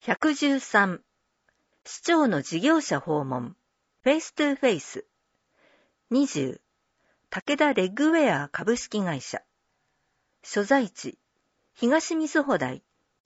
113市長の事業者訪問フェイストゥフェイス。20武田レッグウェア株式会社。所在地東瑞穂台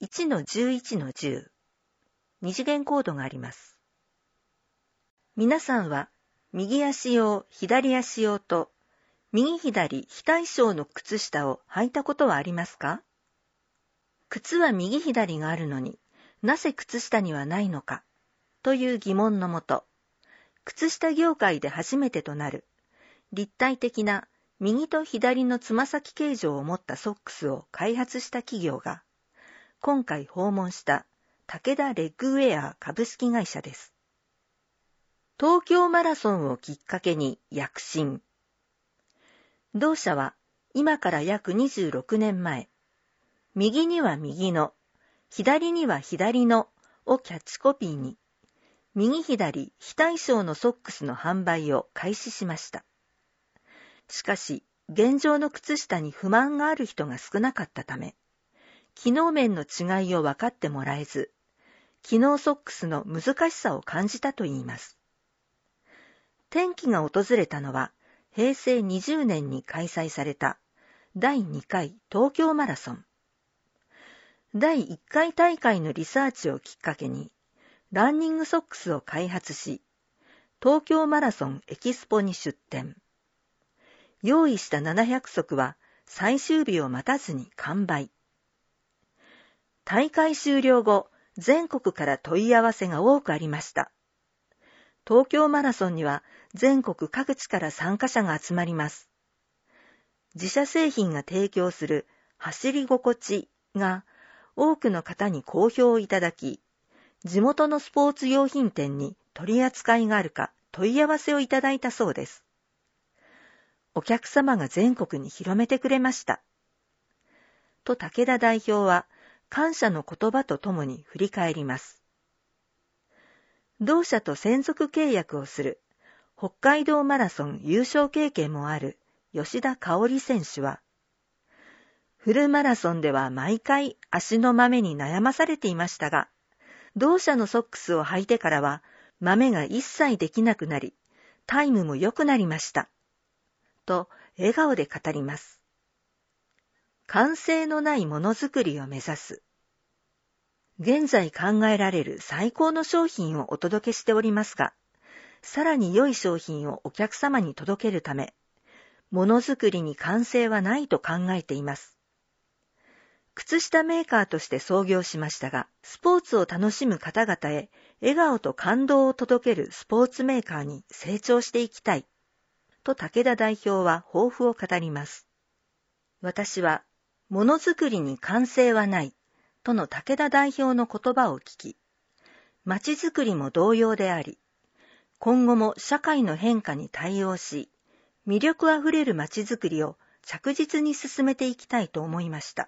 1-11-10。二次元コードがあります。皆さんは右足用左足用と右左非対称の靴下を履いたことはありますか？靴は右左があるのになぜ靴下にはないのかという疑問のもと、靴下業界で初めてとなる立体的な右と左のつま先形状を持ったソックスを開発した企業が今回訪問した武田レッグウェア株式会社です。東京マラソンをきっかけに躍進。同社は今から約26年前、右には右の、左には左のをキャッチコピーに、右左非対称のソックスの販売を開始しました。しかし、現状の靴下に不満がある人が少なかったため、機能面の違いを分かってもらえず、機能ソックスの難しさを感じたといいます。転機が訪れたのは、平成20年に開催された第2回東京マラソン。第1回大会のリサーチをきっかけに、ランニングソックスを開発し、東京マラソンエキスポに出展。用意した700足は最終日を待たずに完売。大会終了後、全国から問い合わせが多くありました。東京マラソンには全国各地から参加者が集まります。自社製品が提供する走り心地が多くの方に好評いただき、地元のスポーツ用品店に取り扱いがあるか問い合わせをいただいたそうです。お客様が全国に広めてくれました。と武田代表は感謝の言葉とともに振り返ります。同社と専属契約をする北海道マラソン優勝経験もある吉田香織選手は、フルマラソンでは毎回足のマメに悩まされていましたが、同社のソックスを履いてからはマメが一切できなくなり、タイムも良くなりました。と笑顔で語ります。完成のないものづくりを目指す。現在考えられる最高の商品をお届けしておりますが、さらに良い商品をお客様に届けるため、ものづくりに完成はないと考えています。靴下メーカーとして創業しましたが、スポーツを楽しむ方々へ笑顔と感動を届けるスポーツメーカーに成長していきたい。と武田代表は抱負を語ります。私は、ものづくりに完成はない。との武田代表の言葉を聞き、まちづくりも同様であり、今後も社会の変化に対応し、魅力あふれるまちづくりを着実に進めていきたいと思いました。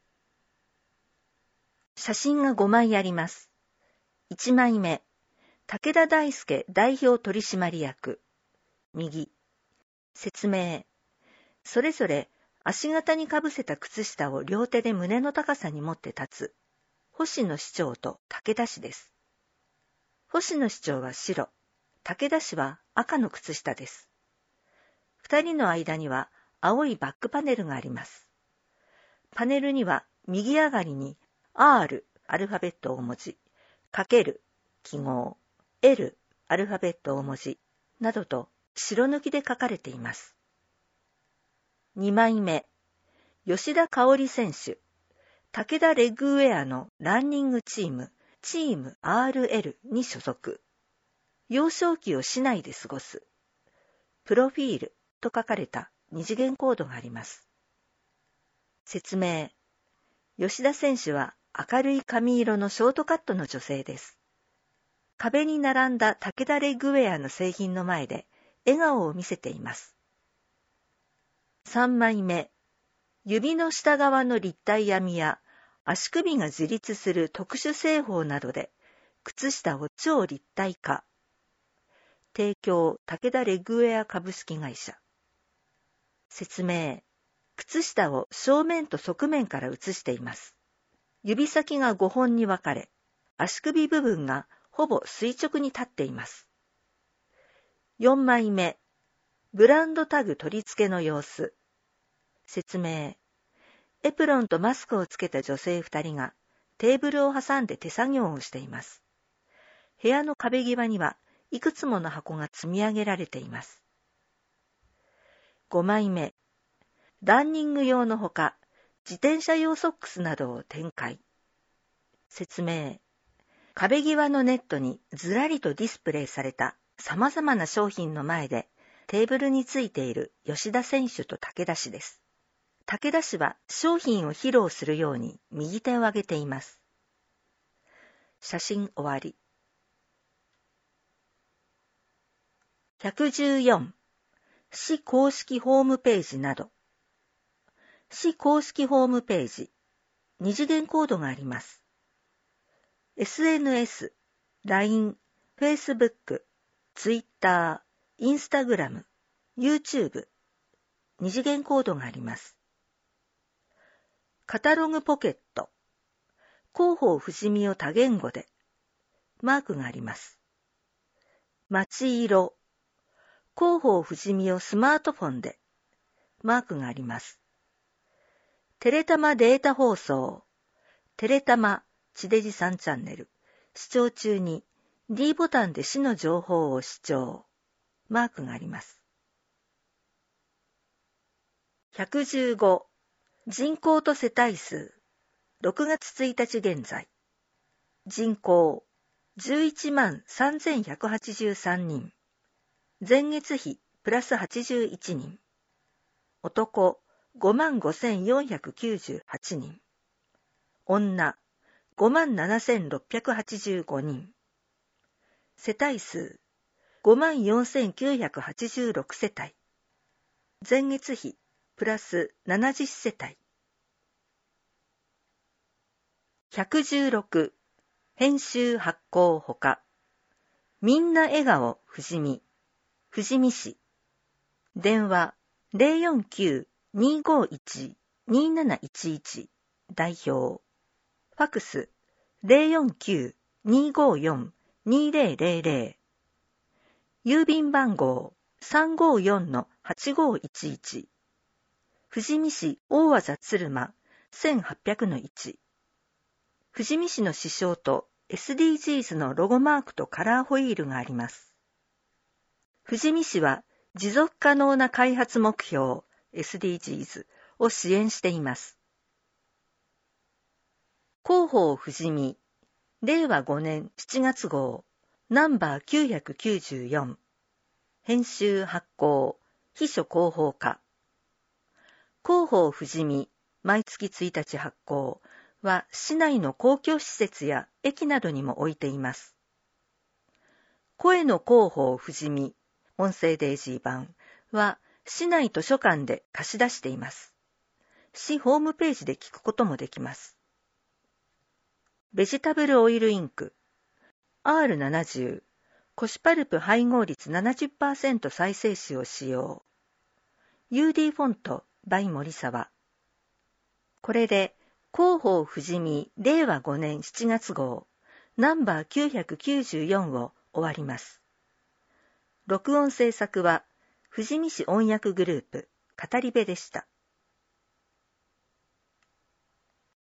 写真が5枚あります。1枚目、武田大輔代表取締役。右。説明。それぞれ足型にかぶせた靴下を両手で胸の高さに持って立つ、星野市長と武田氏です。星野市長は白、武田氏は赤の靴下です。二人の間には青いバックパネルがあります。パネルには右上がりに R アルファベット大文字、×記号、L アルファベット大文字などと白抜きで書かれています。2枚目、吉田香織選手、武田レッグウェアのランニングチーム、チーム RL に所属。幼少期を市内で過ごす。プロフィールと書かれた二次元コードがあります。説明。吉田選手は明るい髪色のショートカットの女性です。壁に並んだ武田レッグウェアの製品の前で笑顔を見せています。3枚目。指の下側の立体編みや足首が自立する特殊製法などで靴下を超立体化。提供武田レッグウェア株式会社。説明。靴下を正面と側面から写しています。指先が5本に分かれ、 足首部分がほぼ垂直に立っています。4枚目、ブランドタグ取り付けの様子。説明。エプロンとマスクをつけた女性2人がテーブルを挟んで手作業をしています。部屋の壁際にはいくつもの箱が積み上げられています。5枚目、ランニング用のほか、自転車用ソックスなどを展開。説明。壁際のネットにずらりとディスプレイされた様々な商品の前でテーブルについている吉田選手と武田氏です。武田氏は商品を披露するように右手を上げています。写真終わり。114、市公式ホームページなど。市公式ホームページ、二次元コードがあります。SNS、LINE、Facebook、Twitter、Instagram、YouTube、二次元コードがあります。カタログポケット、広報不死身を多言語で、マークがあります。街色、広報不死身をスマートフォンで、マークがあります。テレタマデータ放送、テレタマ地デジ3チャンネル、視聴中に D ボタンで市の情報を視聴、マークがあります。115、人口と世帯数、6月1日現在。人口、113,183 人。前月比、プラス81人。男、55,498 人。女、57,685 人。世帯数、54,986 世帯。前月比、プラス70世帯。116、編集発行ほか。みんな笑顔富士見。富士見市。電話 049-251-2711 代表。ファクス 049-254-2000。郵便番号 354-8511。富士見市大字鶴間 1800-1。富士見市の支省と SDGs のロゴマークとカラーホイールがあります。富士見市は持続可能な開発目標 SDGs を支援しています。広報富士見、令和5年7月号、ナンバー994。編集発行、秘書広報課。広報富士見、毎月1日発行は市内の公共施設や駅などにも置いています。声の広報富士見、音声デイジー版は市内図書館で貸し出しています。市ホームページで聞くこともできます。ベジタブルオイルインク R70 コシパルプ配合率 70% 再生紙を使用。UD フォント by 森沢。これで広報富士見令和5年7月号ナンバー994を終わります。録音制作は富士見市音訳グループ語り部でした。